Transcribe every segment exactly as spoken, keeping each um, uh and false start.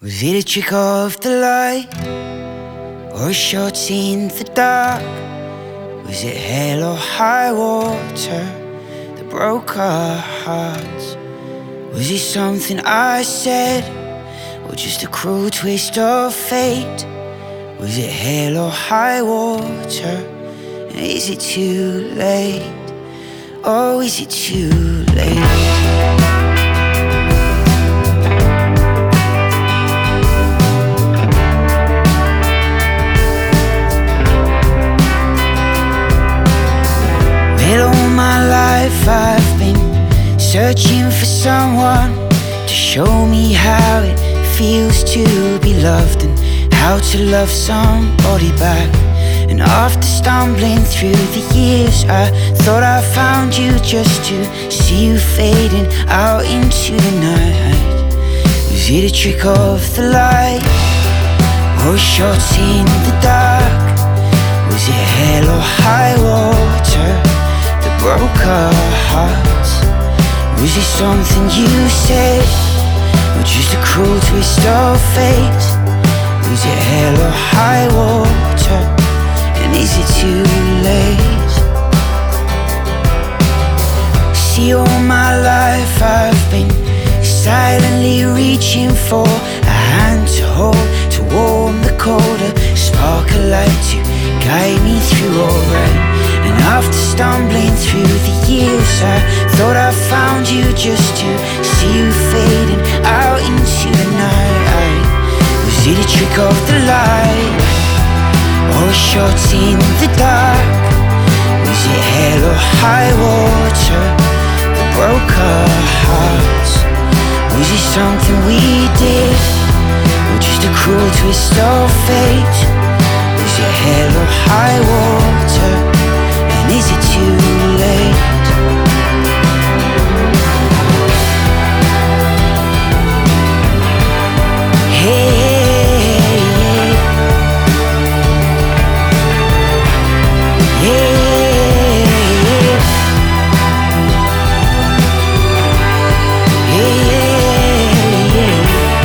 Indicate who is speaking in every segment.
Speaker 1: Was it a trick of the light, or a shot in the dark? Was it hell or high water that broke our hearts? Was it something I said, or just a cruel twist of fate? Was it hell or high water? And is it too late? Oh, is it too late? All my life I've been searching for someone to show me how it feels to be loved and how to love somebody back. And after stumbling through the years, I thought I found you just to see you fading out into the night. Was it a trick of the light, or a shot in the dark? Was it hell or high water broke our hearts? Was it something you said, or just a cruel twist of fate? Was it hell or high water? And is it too late? See, all my life I've been silently reaching for a hand to hold, to warm the colder, spark a light to guide me through all right. And after stumbling through the years, I thought I found you just to see you fading out into the night. Was it a trick of the light, or a shot in the dark? Was it hell or high water that broke our hearts? Was it something we did, or just a cruel twist of fate? Was it hell or high water? And is it too late? Hey, hey, hey, hey, hey.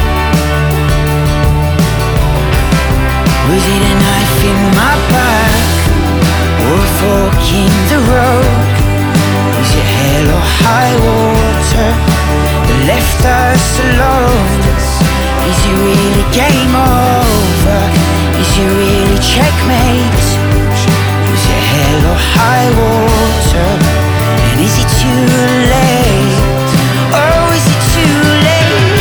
Speaker 1: Was it a knife in my back, or a fork in the road? Was it hell or high water that left us alone? Is it really game over? Is it really checkmate? Was it hell or high water? And is it too late? Oh, is it too late?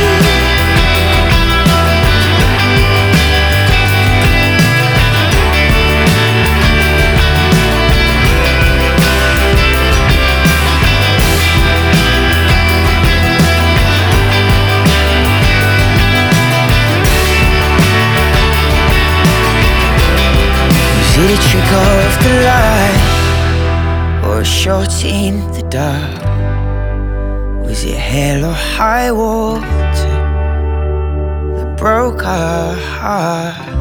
Speaker 1: Was it a trick of the light, or a shot in the dark? Was it hell or high water that broke our hearts?